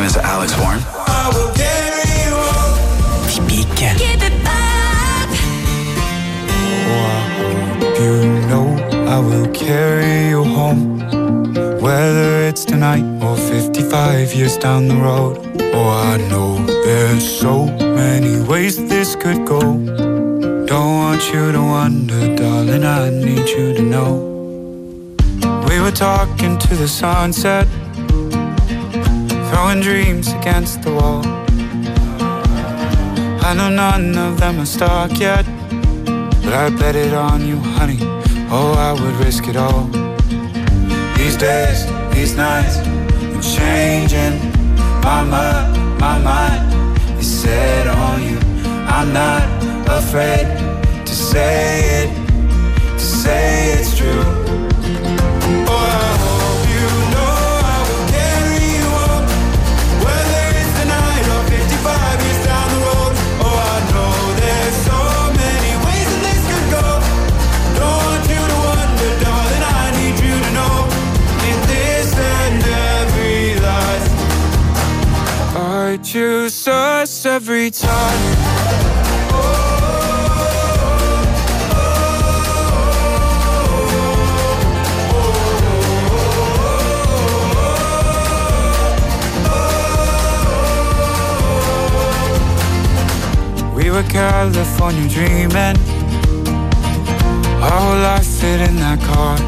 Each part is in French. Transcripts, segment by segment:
name is Alex Warren. I will carry you home. Typique. Keep it up. Oh, I hope you know I will carry you home. Whether it's tonight or 55 years down the road. Oh, I know there's so many ways this could go. Don't want you to wonder, darling, I need you to know. We were talking to the sunset, throwing dreams against the wall. I know none of them are stuck yet, but I bet it on you, honey. Oh, I would risk it all. These days, these nights, I'm changing my mind is set on you. I'm not afraid to say it's true. Oh, I hope you know I will carry you home. Whether it's tonight or 55 years down the road. Oh, I know there's so many ways that this could go. Don't want you to wonder, darling, I need you to know. In this and every life, I choose us every time. We were California dreaming, our whole life fit in that car.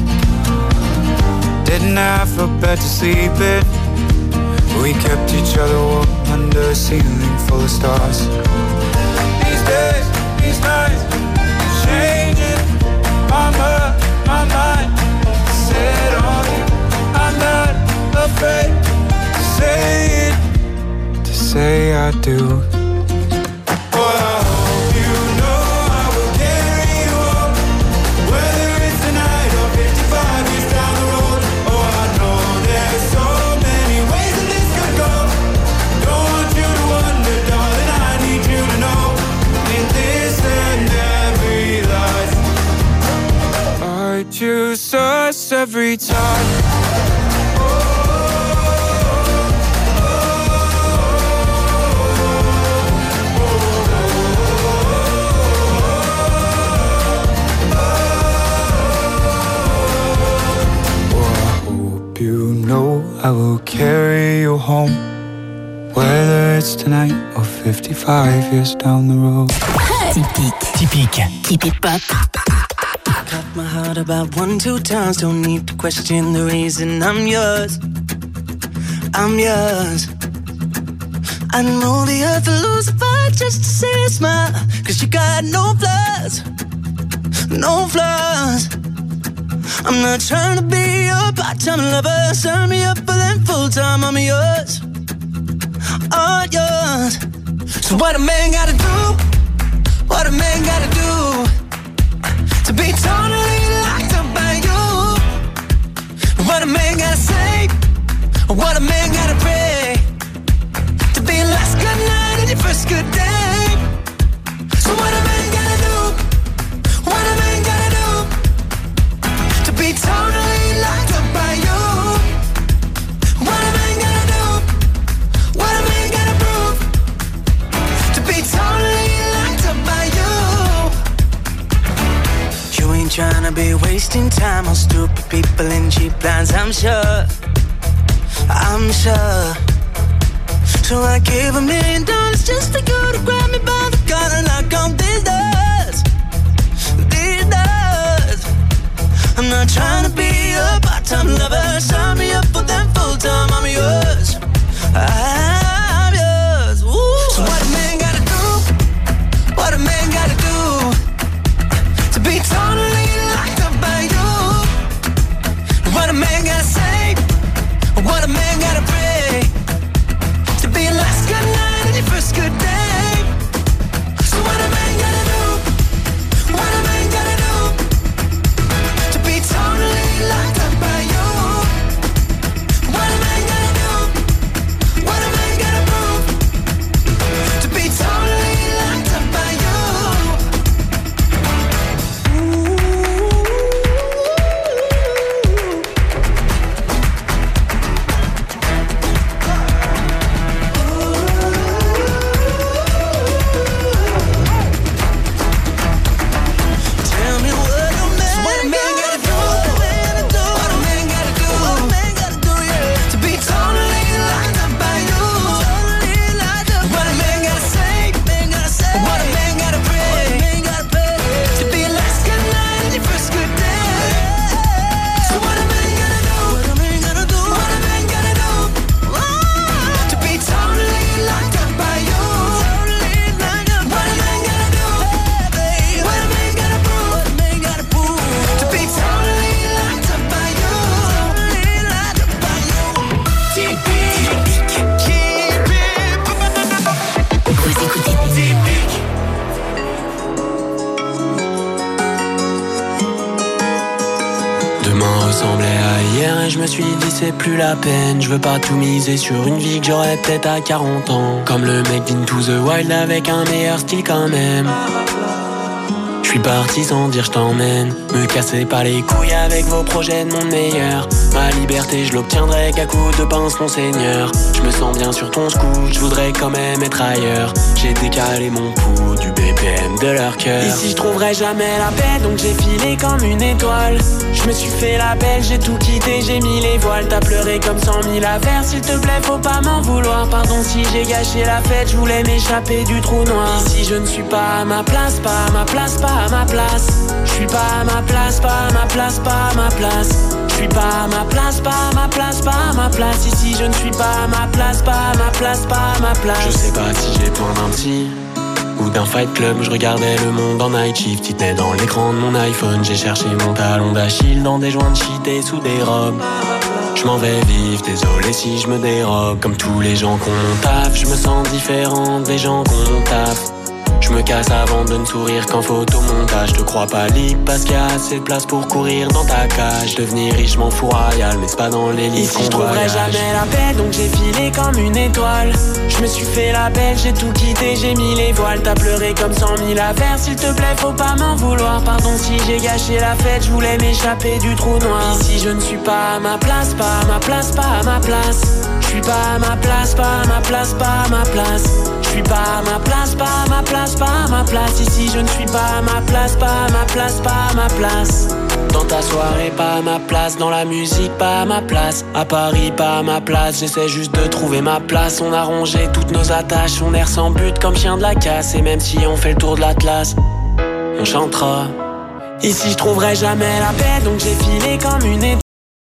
Didn't have a bed to sleep in, we kept each other warm under a ceiling full of stars. These days, these nights, changing my mind, set on you. I'm not afraid to say I do. Choose us every time. I will carry you home, whether it's tonight or 55 years down the road. Typique. Keep it pop. Cut my heart about 1-2 times. Don't need to question the reason I'm yours. I'm yours. I know the earth will lose a fight just to see a smile. 'Cause you got no flaws. No flaws. I'm not trying to be your part-time lover. Sign me up for them full-time. I'm yours. All yours. So what a man gotta do? What a man gotta do to be totally locked up by you? What a man gotta say? What a man gotta pray to be your last good night and your first good day? So what a man gotta do? What a man gotta do to be totally locked up by you? What a man gotta do? What a man gotta prove to be totally locked up by you? You ain't tryna be wasting time on stupid people and cheap lines, I'm sure. I'm sure. So I gave $1 million just for you to grab me by the collar and knock on these doors. These doors. I'm not trying to be a part-time lover. Sign me up for them full-time. I'm yours. I'm yours. Ooh. So what a man gotta do? What a man gotta do to be totally locked up by you? What a man gotta say? What a man gotta pray to be your last good night and your first good day? So what a man gotta do? What a man gotta do to be totally locked up by you? What a man gotta do? c'est plus la peine. Je veux pas tout miser sur une vie que j'aurais peut-être à 40 ans. Comme le mec d'Into the Wild avec un meilleur style quand même. Je suis parti sans dire je t'emmène. Me cassez pas les couilles avec vos projets de monde meilleur. Ma liberté je l'obtiendrai qu'à coups de pince mon seigneur. Je me sens bien sur ton scoot, je voudrais quand même être ailleurs. J'ai décalé mon pouls du BPM de leur cœur. Ici je trouverai jamais la paix donc j'ai filé comme une étoile. Je me suis fait la belle, j'ai tout quitté, j'ai mis les voiles. T'as pleuré comme 100 000 affaires, s'il te plaît faut pas m'en vouloir. Pardon si j'ai gâché la fête, je voulais m'échapper du trou noir. Ici je ne suis pas à ma place, pas à ma place, pas à ma place. Je suis pas à ma place, pas à ma place, pas à ma place. Je suis pas à ma place, pas à ma place, pas à ma place. Ici je ne suis pas à ma place, pas à ma place, pas à ma place. Je sais pas si j'ai besoin d'un psy ou d'un fight club, je regardais le monde en night shift. Il tenait dans l'écran de mon iPhone. J'ai cherché mon talon d'Achille dans des joints de shit et sous des robes. Je m'en vais vivre, désolé si je me dérobe. Comme tous les gens qu'on taffe, je me sens différent des gens qu'on taffe. Je me casse avant de ne sourire qu'en photomontage. Te crois pas libre parce qu'il y a assez de place pour courir dans ta cage. Devenir riche m'en fous royal mais c'est pas dans les livres. Ici je trouverai jamais la paix donc j'ai filé comme une étoile. Je me suis fait la belle, j'ai tout quitté, j'ai mis les voiles. T'as pleuré comme 100 000 affaires, s'il te plaît faut pas m'en vouloir. Pardon si j'ai gâché la fête, je voulais m'échapper du trou noir. Ici je ne suis pas à ma place, pas à ma place, pas à ma place. Je suis pas à ma place, pas à ma place, pas à ma place. Je suis pas à ma place, pas à ma place, pas à ma place. Ici je ne suis pas à ma place, pas à ma place, pas à ma place. Dans ta soirée, pas à ma place. Dans la musique, pas à ma place. À Paris, pas à ma place. J'essaie juste de trouver ma place. On a rongé toutes nos attaches. On erre sans but comme chien de la casse. Et même si on fait le tour de l'Atlas, on chantera. Ici je trouverai jamais la paix donc j'ai filé comme une étoile.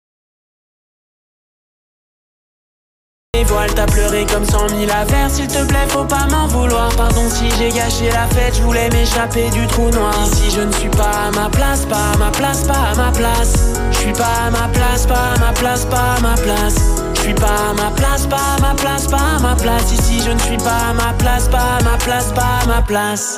Les voiles, t'as pleuré comme 100 000 affaires, s'il te plaît faut pas m'en vouloir. Pardon si j'ai gâché la fête, je voulais m'échapper du trou noir. Ici je ne suis pas à ma place, pas à ma place, pas à ma place. Je suis pas à ma place, pas à ma place, pas à ma place. Je suis pas à ma place, pas à ma place, pas à ma place. Ici je ne suis pas à ma place, pas à ma place, pas à ma place.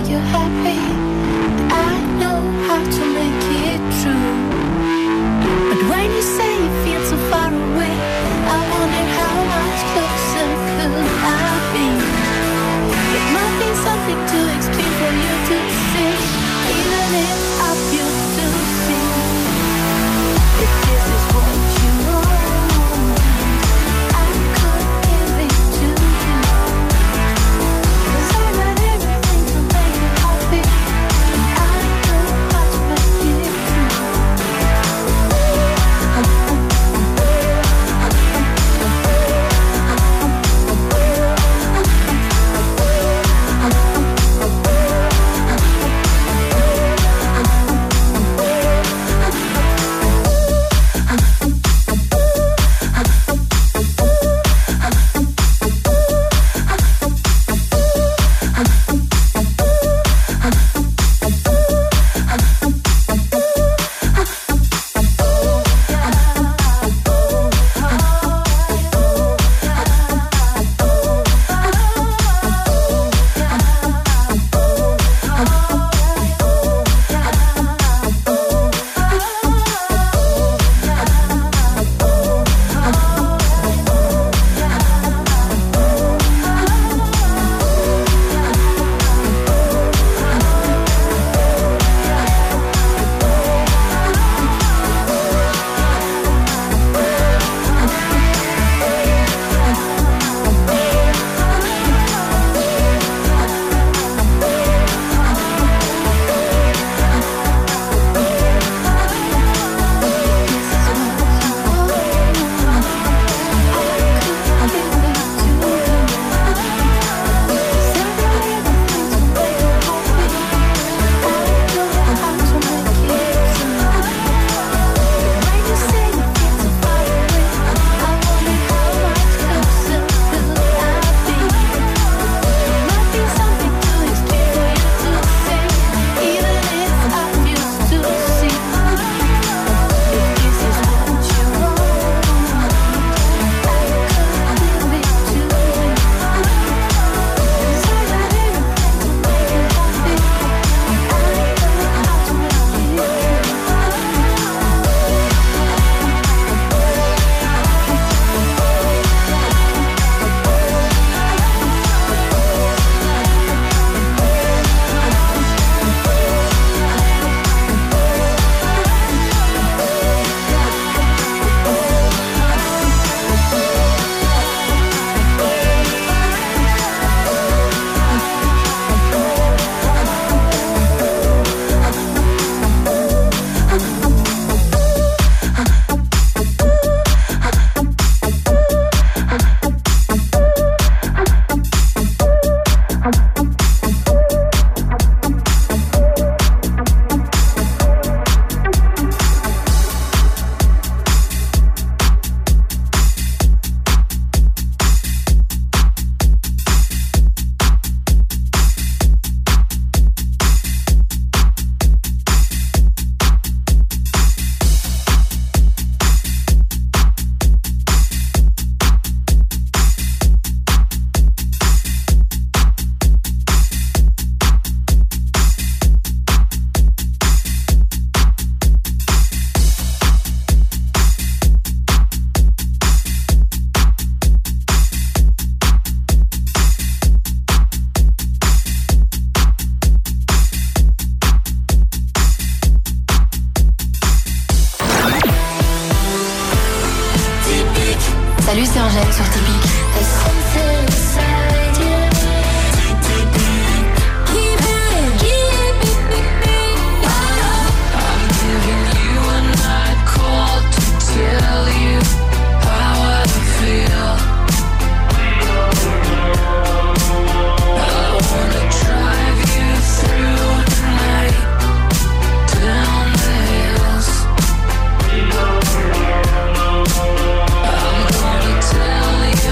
you happy. I know how to make it true. But when you say you feel so far away, I wonder how much closer could I be. It might be something to explain for you to say, even if I feel to see. If this is what you want, I could give it to you. 'Cause I got everything to make you happy. I know how to make it true. Salut, c'est Angèle sur Typique. I'm gonna tell you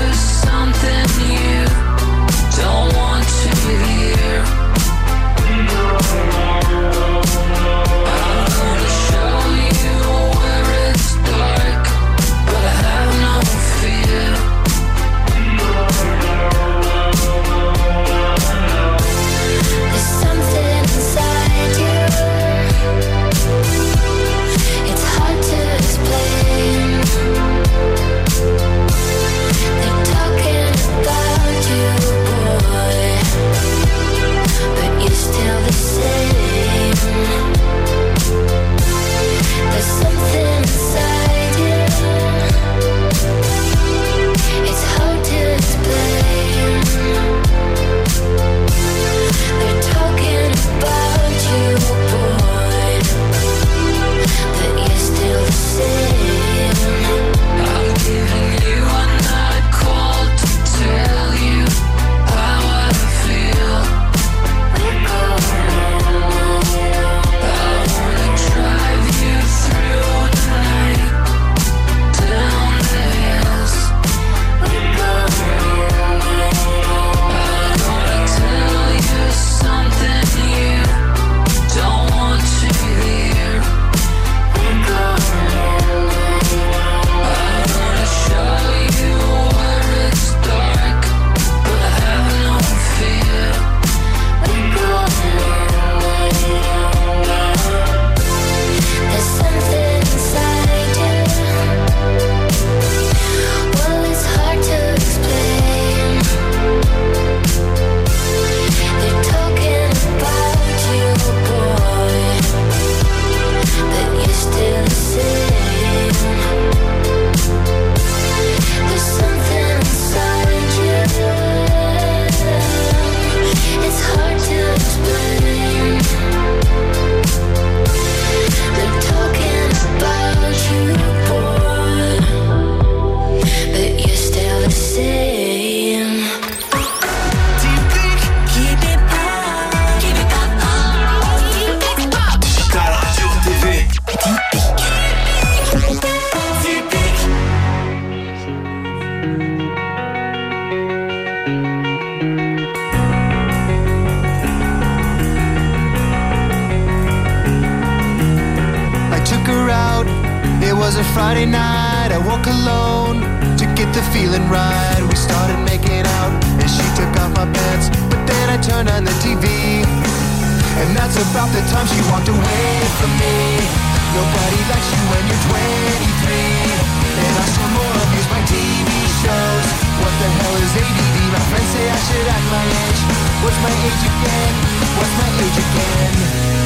It was a Friday night, I woke alone to get the feeling right. We started making out and she took off my pants, but then I turned on the TV, and that's about the time she walked away from me. Nobody likes you when you're 23, and I still more abuse my TV shows. What the hell is ADD? My friends say I should act my age. What's my age again? What's my age again?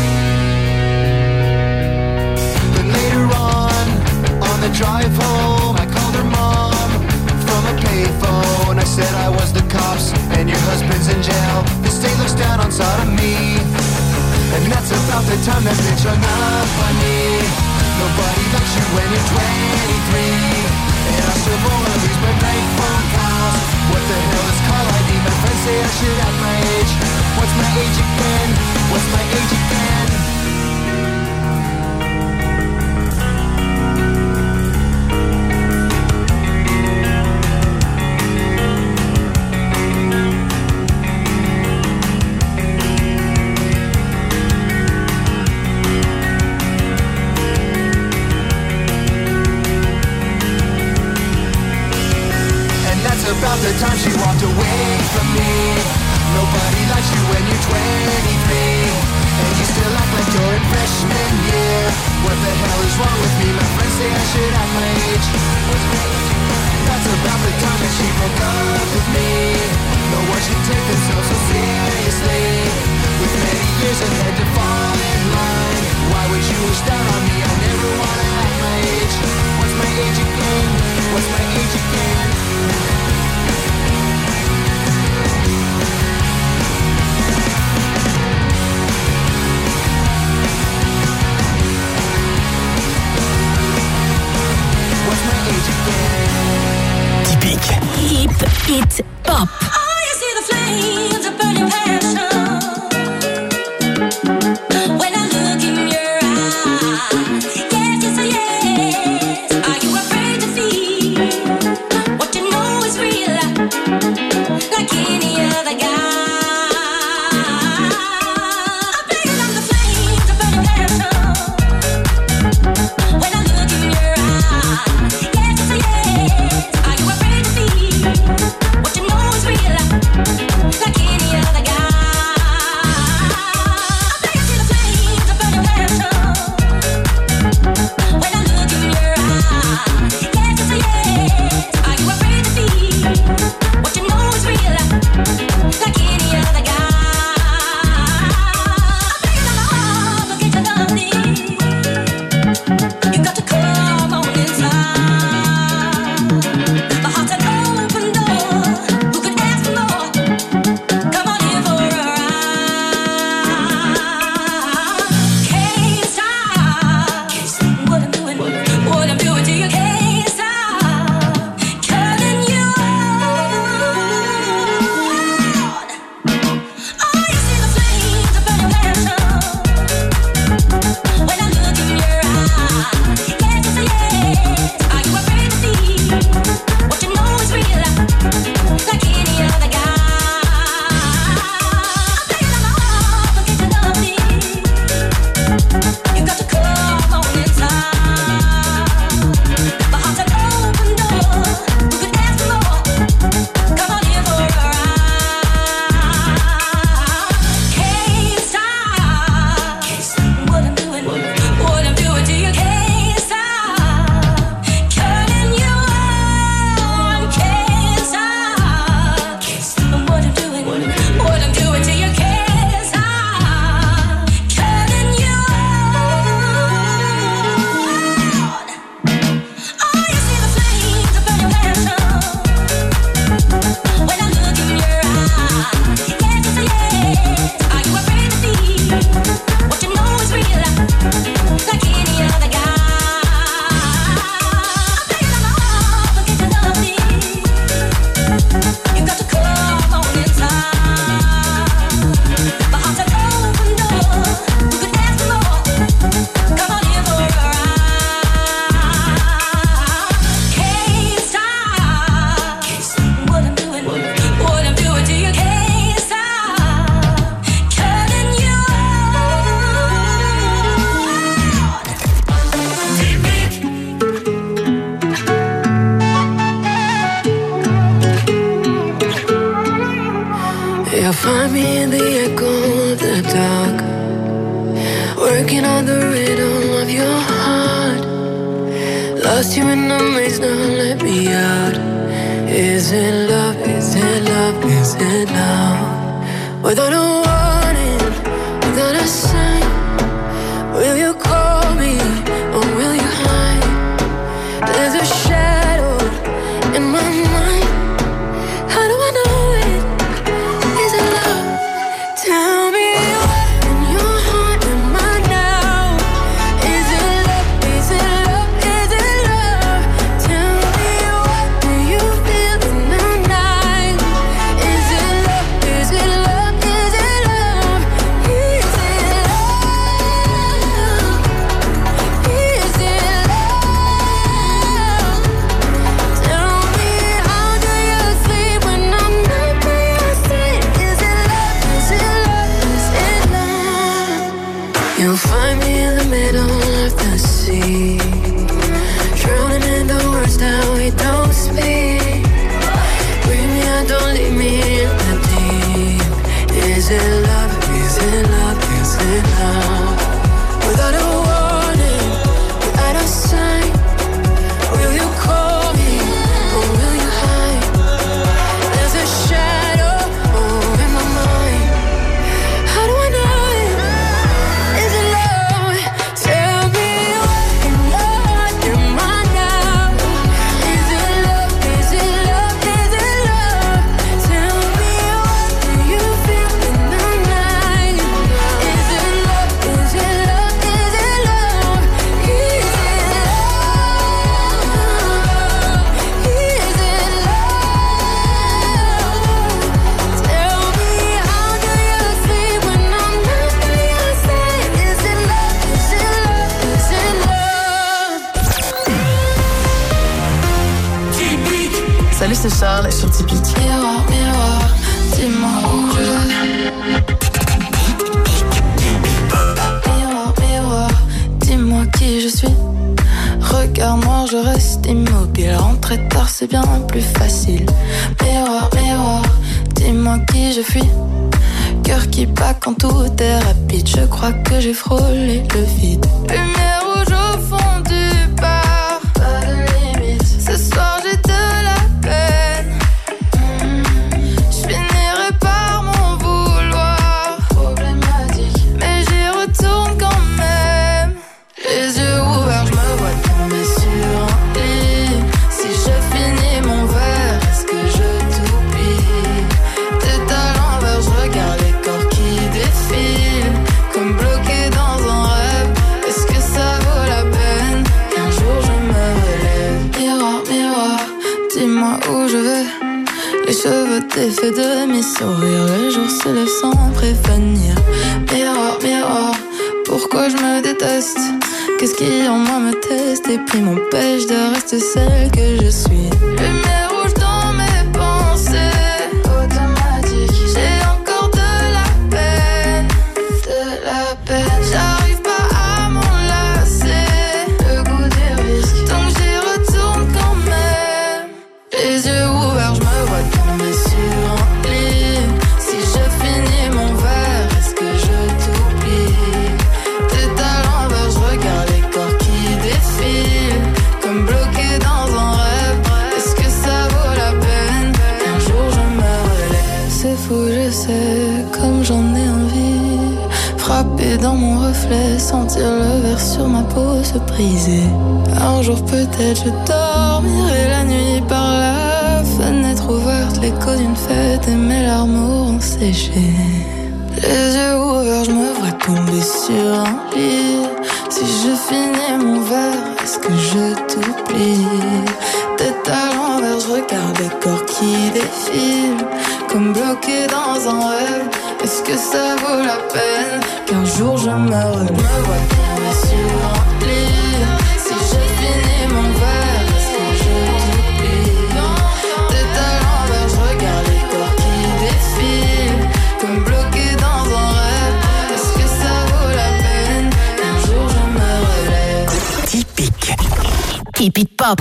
Then later on the drive home, I called her mom from a payphone. I said I was the cops and your husband's in jail. The state looks down on sodomy, and that's about the time that bitch hung up on me. Nobody likes you when you're 23, and I still wanna lose my bank phone calls. What the hell is call ID? My friends say I should act my age. What's my age again? What's my age again? About the time she walked away from me. Nobody likes you when you're 23, and you still act like you're in freshman year. What the hell is wrong with me? My friends say I should act my age. That's about the time that she broke up with me. No one should take themselves so seriously, with many years ahead to fall in line. Why would you wish down on me? I never wanna act my age. What's my age again? What's my age again? Typique. Hip Hit Pop. Oh, you see the flames of burning passion when I look in your eyes. Yes, yes, yes. Are you afraid to feel what you know is real, like any other guy? I'm playing on the flames of burning passion when I look in your eyes. Yes, yes, yes. Are you afraid to feel what you know is real, like any other guy? I see the flames of burning passion when I look in your eyes. Yes, yes, yes. Are you afraid to feel what you know is real, like any other guy? I'm begging on my heart, forget your loving. You got to come on inside. My heart's an open door. Who could ask for more? Come on in for a ride. Can't stop what I'm doing to you. Can't stop cutting you on. Oh, you see the flames of burning passion when I look in your eyes. Yes, yes, yes. Are you afraid to feel what you know is real, like any other guy? I'm begging on my heart, forget your loving. You got to come on inside. My heart's an open door. Who could ask for more? Come on in for a ride. Can't stop what I'm doing to you. Can't stop cutting you on. Can't stop what I'm doing to you. Can't stop cutting you on. Oh, you see the flames of burning passion when I look in your eyes. Yes, yes, yes. Are you afraid to feel what you know is real, like any other guy? I'm begging on my heart, forget your loving. You got to come on inside. My heart's an open door. Who could ask for more? Come on in for a ride. Can't stop what I'm doing to you. Can't stop cutting you on. find me in the echo of the dark, working on the rhythm of your heart. Lost you in the maze, now let me out. Is it love, is it love, is it love? Without a warning, without a sign, will you call me or will you hide? There's a shadow in my mind. How do I know it? Is it love? Tell me what in your heart am I now? Is it love? Is it love? Is it love? Tell me what do you feel in the night? Is it love? Is it love? Is it love? Is it love? Is it love? Tell me how do you sleep when I'm not by your side? Is it love? Is it love? Is it love? You'll find me in the middle of the sea, drowning in the words that we don't speak. Bring me out, don't leave me in the deep. Is it love? Is it love? Is it love? Without a warning, without a sign, will you call me or will you hide? There's a shadow in my mind. How do I know it? Is it love? Tell me what in your heart am I now? Is it love? Is it love? Is it love? Tell me what do you feel in the night? Is it love? Is it love? Is it love? Is it love? Is it love? Tell me how do you sleep when I'm not by your side? Is it love? Is it love? Is it love? Salut, c'est Charles et sur Typique. Miroir, miroir, dis-moi où je vais. Miroir, miroir, dis-moi qui je suis. Regard noir, je reste immobile. Rentrer tard, c'est bien plus facile. Miroir, miroir, dis-moi qui je suis. Cœur qui bat quand tout est rapide. Je crois que j'ai frôlé le vide. Lumière rouge au fond du bar. Pas de limite. Ce soir, j'ai de la peine. Je finirai par m'en vouloir. Problématique. Mais j'y retourne quand même. Les yeux ouverts, je me vois tomber sur un lit. Si je finis mon verre, est-ce que je t'oublie? Tête à l'envers, je regarde les corps qui défilent. Comme bloqué dans un rêve. Est-ce que ça vaut la peine qu'un jour je me relève? Miroir, miroir, dis-moi où je vais. Les cheveux défaits de mes sourires. Le jour se lève sans prévenir. Miroir, miroir, pourquoi je me déteste? Qu'est-ce qui en moi me teste et puis m'empêche de rester celle que je suis? Lumière rouge dans mes pensées. Automatique. J'ai encore de la peine. De la peine. J'arrive pas à m'enlacer. Le goût des risques. Donc j'y retourne quand même. Les yeux ouverts, je me vois tomber sur un lit. Si je finis mon verre, est-ce que je t'oublie? Tête à l'envers, je regarde les corps qui défilent. Comme bloqué dans un rêve. Est-ce que ça vaut la peine qu'un jour je me relève? C'est fou, je sais, comme j'en ai envie. Frapper dans mon reflet, sentir le verre sur ma peau se briser. Un jour peut-être je dormirai la nuit par la fenêtre ouverte. L'écho d'une fête et mes larmes auront séché. Les yeux ouverts, je me vois tomber sur un lit. Si je finis mon verre, est-ce que je t'oublie? Tête à l'envers, je regarde les corps qui défilent. Comme bloqué dans un rêve. Est-ce que ça vaut la peine qu'un jour je me relève? Me vois tomber sur un lit. Si je finis mon verre, est-ce que je t'oublie? Tête à l'envers, je regarde les corps qui défilent. Comme bloqué dans un rêve. Est-ce que ça vaut la peine qu'un jour je me relève? Typique. Keep it pop.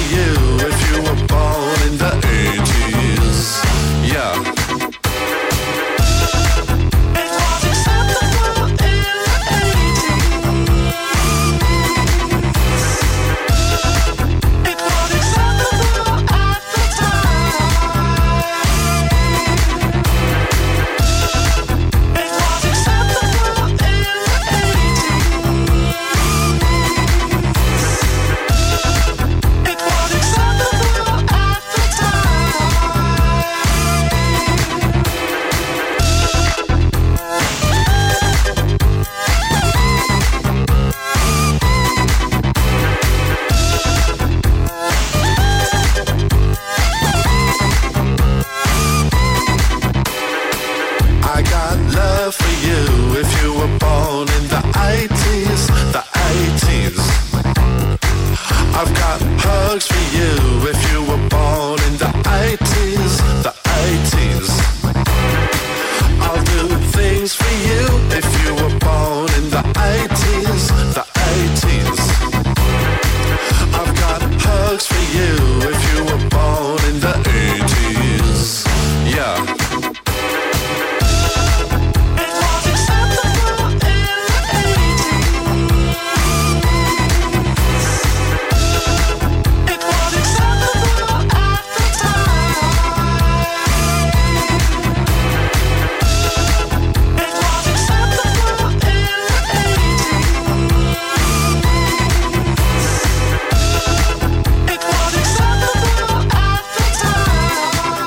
you if you were born in the 80s. Yeah. It was acceptable in the 80s. It was acceptable at the time. It was acceptable in the 80s. It was acceptable at the time. I got love for you if you were born in the 80s, the 80s. I've got hugs for you if you were born in the 80s, the 80s. I'll do things for you if you were born in the 80s, the 80s. I've got hugs for you if you were born in the 80s. Yeah. It was acceptable in the 80s. It was acceptable at the time. It was acceptable in the 80s. It was acceptable at the time.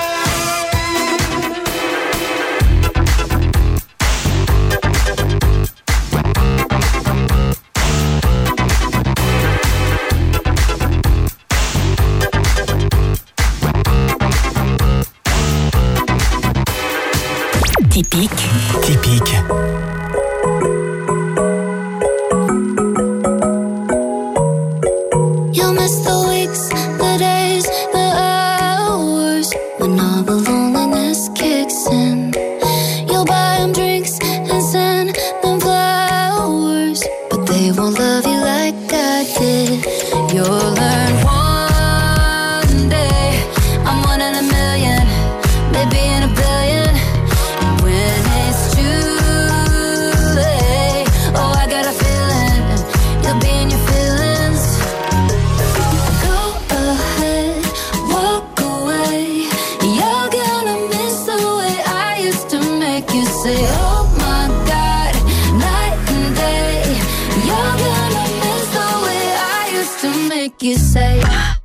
Typique. Typique. You'll miss the weeks, the days, the hours when all the loneliness kicks in. You'll buy them drinks and send them flowers, but they won't love you like I did. You'll learn one day I'm one in a million, maybe in a billion. And when it's too late, oh, I got a feeling you'll be in your feelings. Go ahead, walk away. You're gonna miss the way I used to make you say, oh my God, night and day. You're gonna miss the way I used to make you say.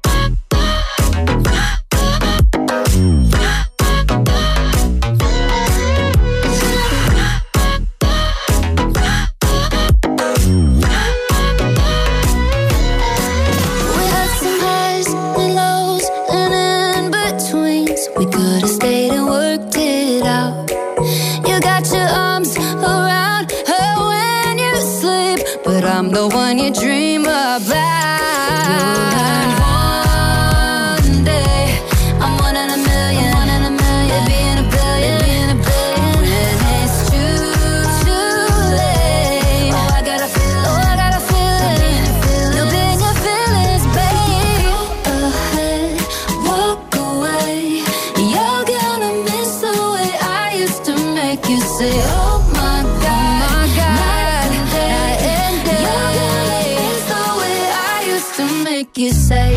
We had some highs and lows and in-betweens. We could have stayed and worked it out. You got your arms around her when you sleep, but I'm the one you dream about. You'll learn one day I'm one in a million, maybe in a billion. When it's too late, oh, I got a feeling you'll be in your feelings, babe. Go ahead, walk away. You're gonna miss the way I used to make you say, oh my God, night and day. You're gonna miss the way I used to make you say.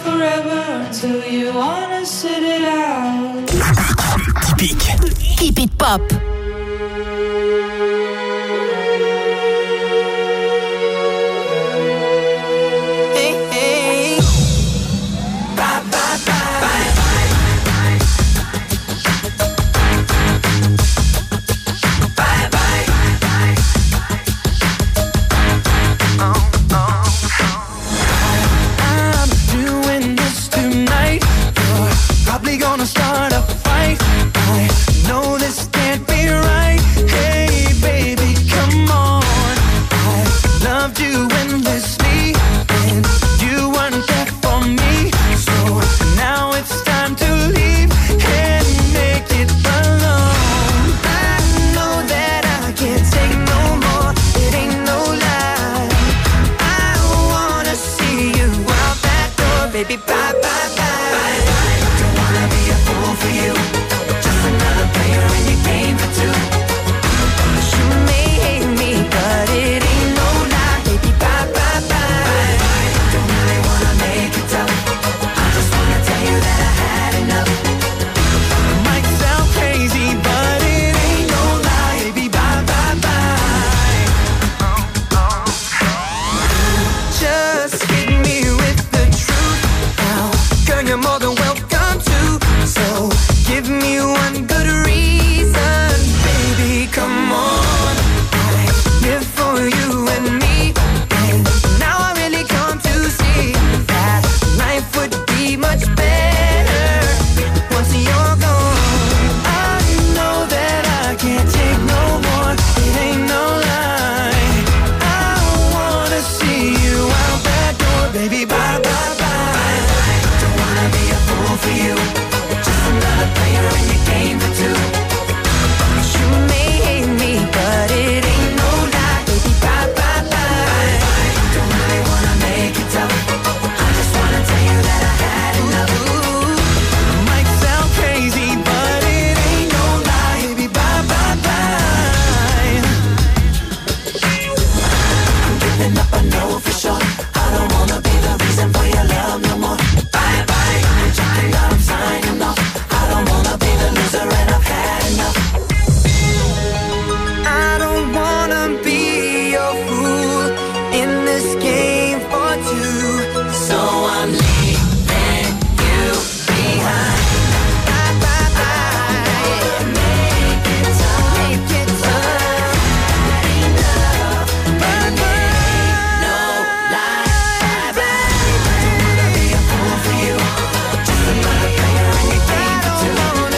forever until you wanna sit it out. Typique. Keep it pop. Gonna start a fight. I know this can't be right. Hey baby, come on. I loved you endlessly, and you weren't there for me. So now it's time to leave and make it alone. I know that I can't take no more. It ain't no lie. I wanna see you out that door, baby. Bye bye bye. For you, just another player in your game for two. You may hate me, but it ain't no lie, baby. Bye bye bye. Don't really wanna make it tough. I just wanna tell you that I had enough. It might sound crazy, but it ain't no lie, baby. Bye bye bye. Just hit me with the truth now, girl. You're more than welcome to. So give me one good reason, baby, come on. I live for you and me, and now I really come to see that life would be much better once you're gone. I know that I can't take no more, it ain't no lie. I wanna see you out that door, baby, bye bye bye. Don't wanna be a fool for you, another player in your game for two. You may hate me, but it ain't no lie, baby. Bye bye bye. Don't really wanna make it tough. I just wanna tell you that I had enough. Might sound crazy, but it ain't no lie, baby. Bye bye bye. I'm giving up, I know for sure. I don't wanna be the reason for your love no more. Bye bye. I'm checking out, I'm signing off. I don't wanna be the loser and I've had enough. I don't wanna be your fool in this game for two. So I'm leaving you behind. Bye bye bye. Make it tough. Make it tough. Had enough. Bye bye. No lie. Bye bye. Don't wanna be a fool for you. Just another player in your game for two.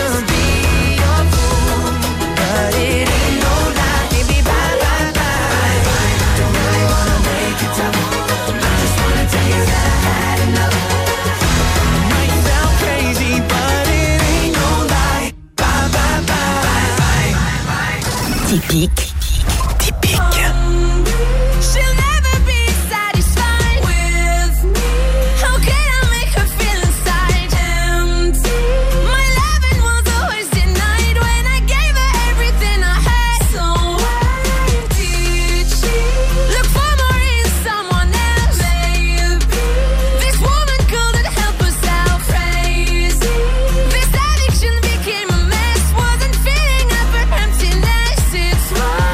Typique. Typique. She'll never be satisfied with me. How can I make her feel inside empty? My loving was always denied when I gave her everything I had. So why did she look for more in someone else? Maybe this woman couldn't help herself. Crazy. This addiction became a mess. Wasn't filling up her emptiness. It's why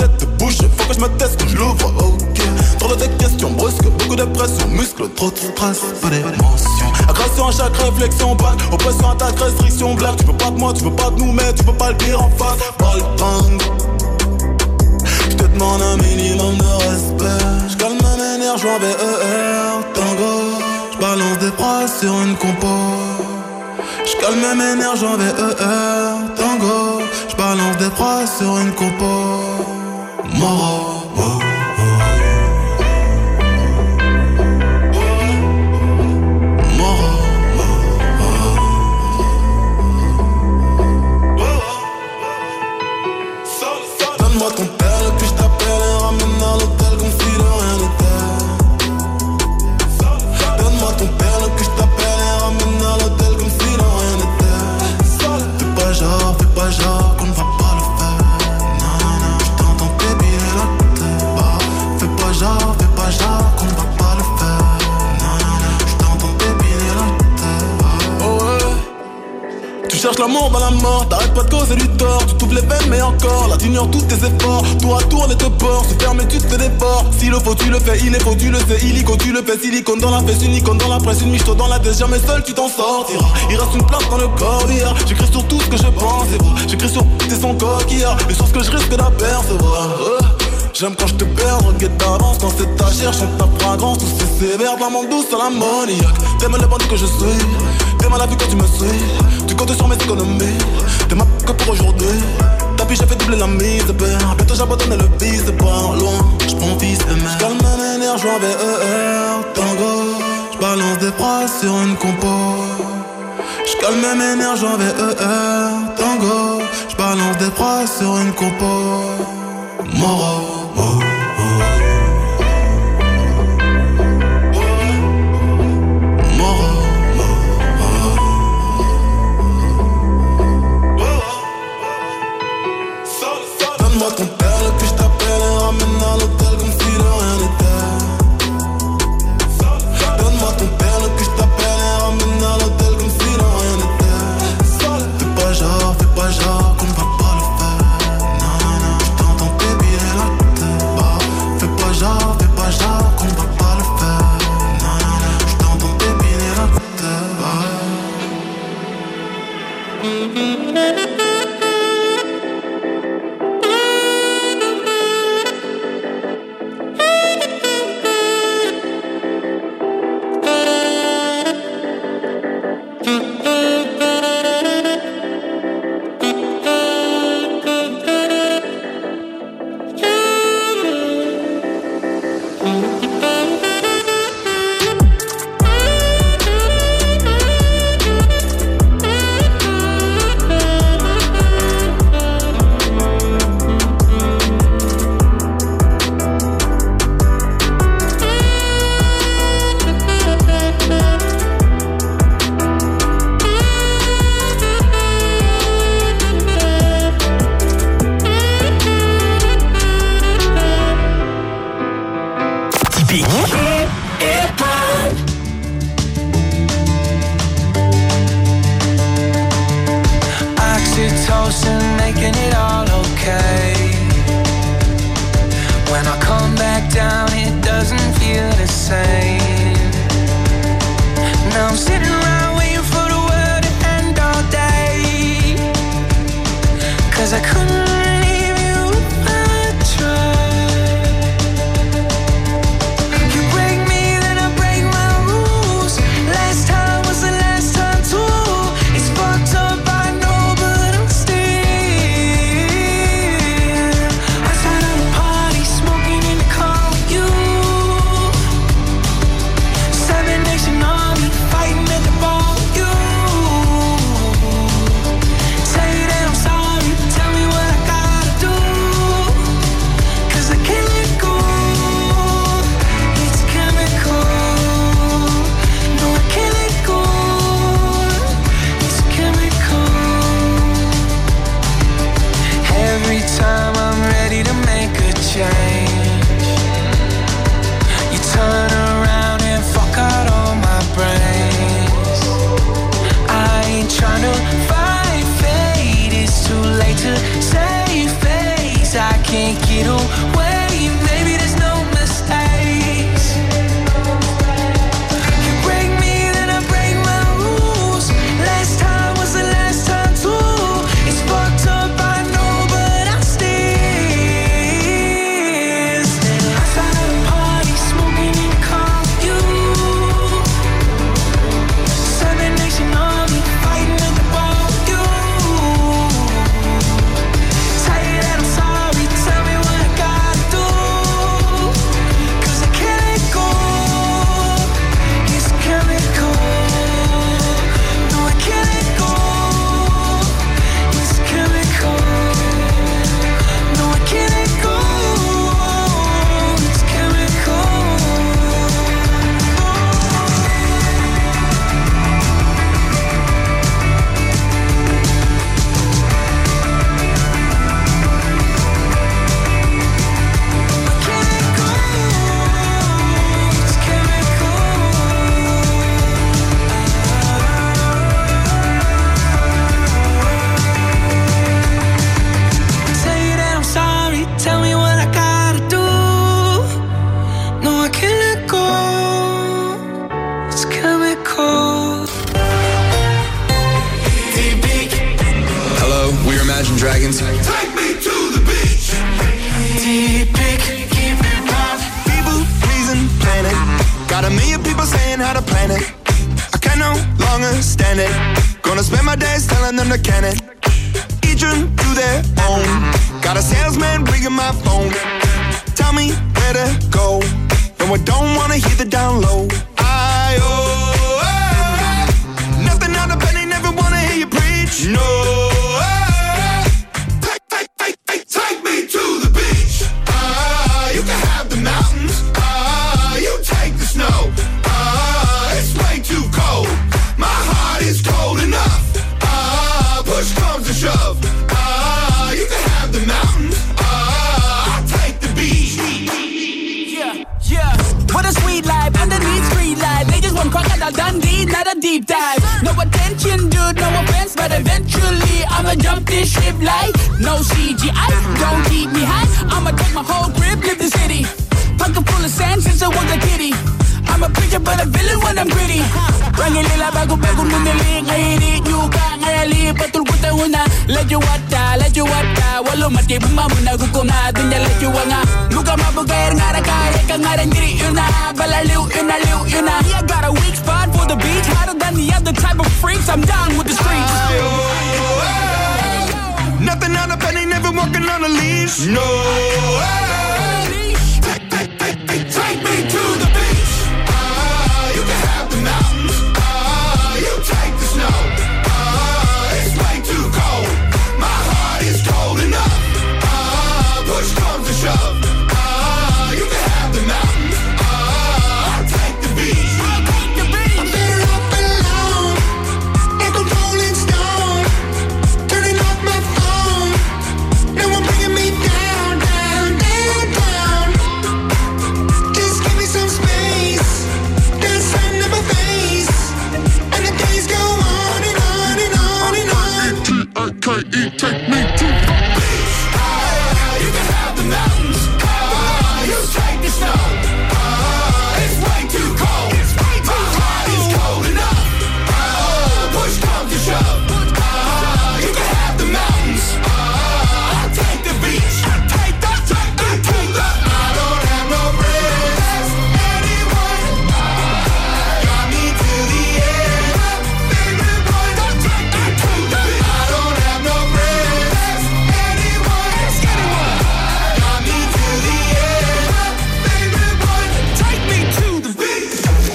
tête de bouche, faut que je me teste, que je l'ouvre, ok. Trop de tes questions brusques, beaucoup de pression, muscles, trop de stress, peu d'émotion. Agression à chaque réflexion, balle, oppression, attaque, restriction, blague. Tu veux pas de moi, tu veux pas de nous, mais tu peux pas le dire en face. Pas le temps. Je te demande un minimum de respect. Je calme mes nerfs, je VER, tango. Je balance des phrases sur une compo. Je calme mes nerfs, je VER, tango. Je balance des phrases sur une compo. Moro. Donne-moi ton père, puis je t'appelle et ramène à l'hôtel comme si de rien n'était. Donne-moi ton père, puis je t'appelle et ramène à l'hôtel comme si de rien n'était. Fais pas genre qu'on ne va pas le faire. Non, non, non, je t'entends débiller la tête. Fais pas genre qu'on ne va pas le faire. Non, non, non, je t'entends débiller la tête. Oh ouais. Tu cherches l'amour, bah la mort, t'arrêtes pas de causer du tort. Tu t'ouvres les veines mais encore, là t'ignores tous tes efforts. Tour à tour on est te porte, se permet tu te déportes. S'il le faut tu le fais, il est faux tu le sais. Illico tu le fais, silicone dans la fesse, une icône dans la presse. Une michto dans la tête, jamais seul tu t'en sortiras. Il reste une place dans le corps d'hier. J'écris sur tout ce que je pense et vrai. J'écris sur tes sons coquillards et sur ce que je risque d'apercevoir. J'aime quand je te perds, regrette d'avance quand c'est ta chair, chante ta fragrance, tout c'est sévère, maman douce à l'ammoniaque. T'aimes le bandit que je suis, t'aimes la vie quand tu me suis, tu comptes sur mes économies, t'es ma que pour aujourd'hui. Tapis j'ai fait doubler la mise de père, bientôt j'abandonne le vice de pas loin, j'prends fils de mère. J'calme mes nerfs, j'joue VER, tango, j'balance des phrases sur une compo. J'calme mes nerfs, j'joue VER, tango, j'balance des phrases sur une compo. Moro. Donne-moi ton père, puis je t'appelle et ramène à l'hôtel comme si de rien n'était. Donne-moi ton père, puis je t'appelle et ramène à l'hôtel comme si de rien n'était. Fais pas genre qu'on ne va pas le faire. Non, non, non, je t'entends débiller la tête. Fais pas genre qu'on ne va pas le faire. Non, non, non, je t'entends débiller la tête. Fighting at the bar. way. Maybe there's no mistakes. You break me, then I break my rules. Last time was the last time too. It's fucked up, I know, but I still stay outside of the party, smoking in the car with you. Southern Nation Army, fighting at the bar with you. Tell you that I'm sorry, tell me what I gotta do. 'Cause I can't let go. It's chemical. No, I can't let go. It's chemical. No, I can't let go. It's chemical. Tell you that I'm sorry, tell me what I gotta do. No, I can't let go. It's chemical. Hello, we're Imagine Dragons. Take me to the beach. Deep, keep it pop. People pleasing planet. Got a million people saying how to plan it. I can no longer stand it. Gonna spend my days telling them to can it. Each one do their own. Got a salesman ringing my phone. Tell me where to go. No, I don't wanna hear the down low. Nothing out of penny, never wanna hear you preach. No. Take me to the beach. You can have the mountains. You take the snow. It's way too cold. My heart is cold enough. Push comes to shove. You can have the mountains. I'll take the beach. Yeah. What a sweet life underneath street light. They just want crocodile Dundee, not a deep dive. No attention, dude, no offense, but eventually I'ma jump this ship like no CGI. Don't keep me high. I'ma take my whole grip, live the city. Pocket full of sand since I was a kitty. I'm a preacher but a villain when I'm gritty. Rangin nila bago-bago nunili. Ngayon yuka, ngayali, patul ko tayo na. Let you wata. Walo mati bumamu na guguma. Dunya let you wanga. Muga mabugayar nga rakaya ka nga rin diri yun na. Balaliw yun na. Yeah, I got a weak spot for the beach. Hotter than the other type of freaks. I'm down with the streets. Nothing out of penny, never walking on a leash. No. Take me to the beach. You can have the mountains. You take the snow. It's way too cold. My heart is cold enough. Push comes to shove. You can have the mountains. I'll take the beach. I'm better off alone, like a rolling stone. Turning off my phone. No one bringing me down. Just give me some space. There's sun in my face, and the days go on and on and on and on. T-I-K-E, take me to the beach. You can have the mountains. You take the snow. It's way too cold. My heart is cold enough. Push comes to shove. You can have the mountains. I'll take the beach. I don't have no friends. Anyone got me to the end. Favorite boy, don't take me to the beach. I don't have no friends. Anyone got me to the end. Favorite boy, take me to the beach.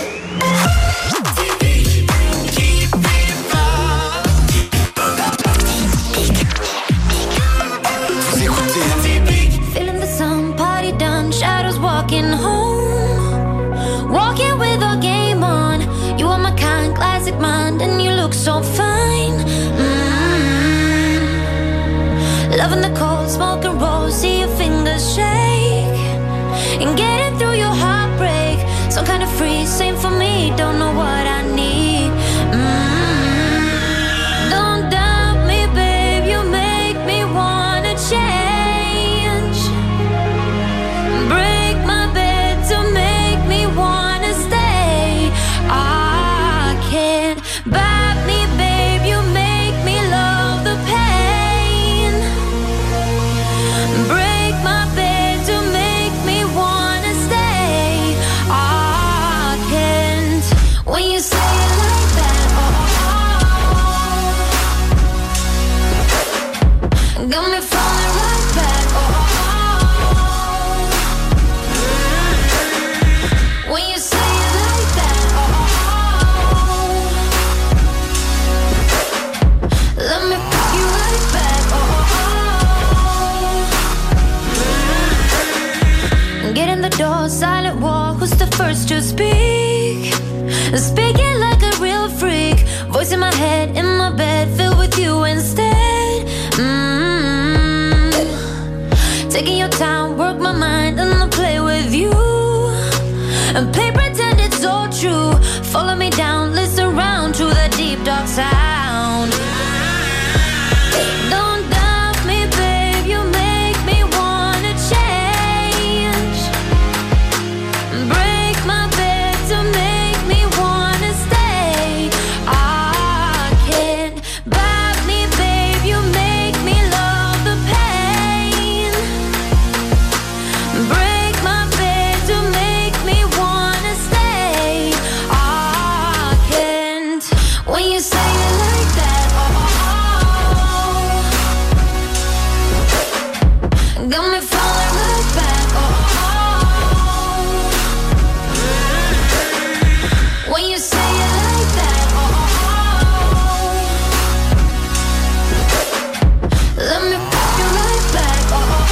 Feeling the sun, party done, shadows walking home. Walking with our game on. You are my kind, classic mind, and you look so fine. Loving the cold, smoke and roll, see your fingers shake. And getting through your heartbreak, some kind of free, same for me, don't know what I need. Don't doubt me, babe, you make me wanna change. Get in the door, silent wall. Who's the first to speak? Speaking like a real freak. Voice in my head, in my bed, filled with you instead. Taking your time, work my mind, and I'll play with you. And play pretend it's all true. Follow me down, listen round to the deep dark sound. Don't doubt me, babe, you make me wanna change. Break my bed to make me wanna stay. I can't bite me, babe, you make me love the pain. Break my bed to make me wanna stay. I can't. When you say it like that, got me falling right back, when you say it like that, let me put you right back,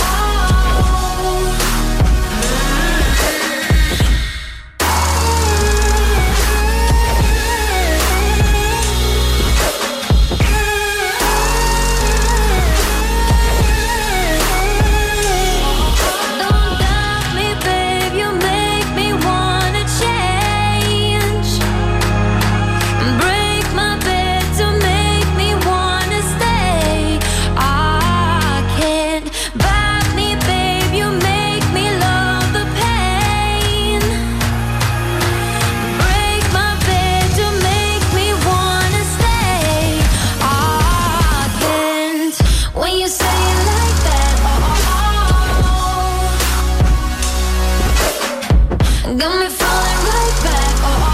Don't doubt me, babe, you make me wanna change. Break my bed to make me wanna stay. I can't bite me, babe, you make me love the pain. Break my bed to make me wanna stay. I can't. When you say it like that, got me falling right back,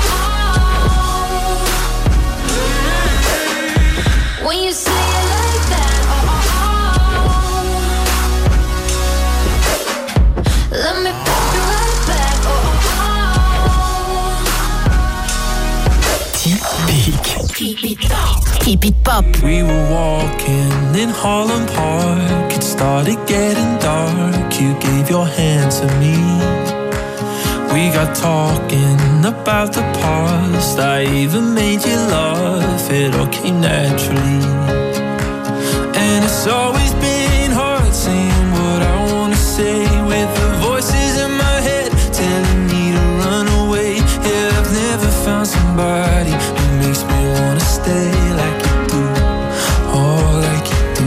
when you say it like that, let me put you right back, Keep it pop. We were walking in Holland Park. It started getting dark. You gave your hand to me. We got talking about the past. I even made you laugh. It all came naturally. And it's always been hard saying what I wanna say, with the voices in my head telling me to run away. Yeah, I've never found somebody who makes me wanna stay like you do, oh, like you do.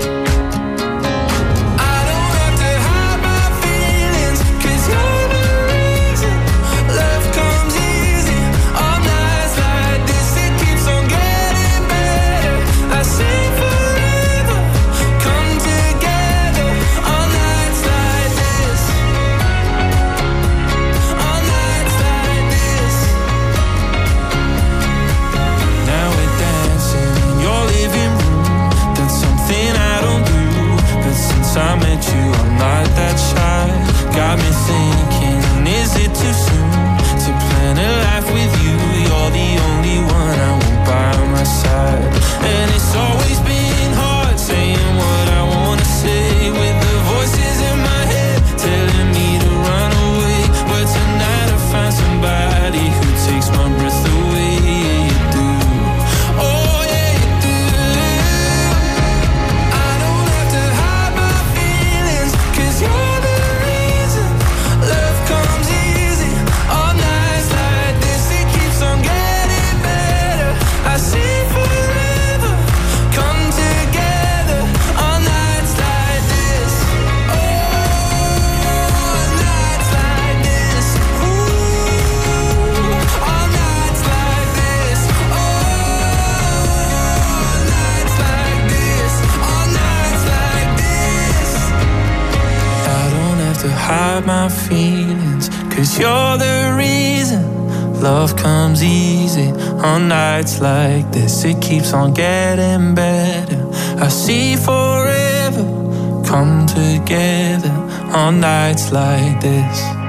I don't have to hide my feelings, 'cause you're the reason love comes easy. On nights like this, it keeps on getting better. I say forever, come together. On nights like this, on nights like this. Now we're dancing in your living room. That's something I don't do, but since I met you, I'm not that shy. Got me thinking, is it too soon to plan a life with you? You're the only one I want by my side. And it's always been hard saying what I wanna say, with the voices in my head telling me to run away. But tonight I find somebody who takes my breath away. Yeah, you do. Oh, yeah, you do. I don't have to hide my feelings, 'cause you're the reason love comes easy. On nights like this, it keeps on getting better. I see forever come together. On nights like this, oh, nights like this, ooh, on nights like this, oh, nights like this, on nights like this. I don't have to hide my feelings, 'cause you're the reason love comes easy. On nights like this, it keeps on getting better. I see forever come together. On nights like this.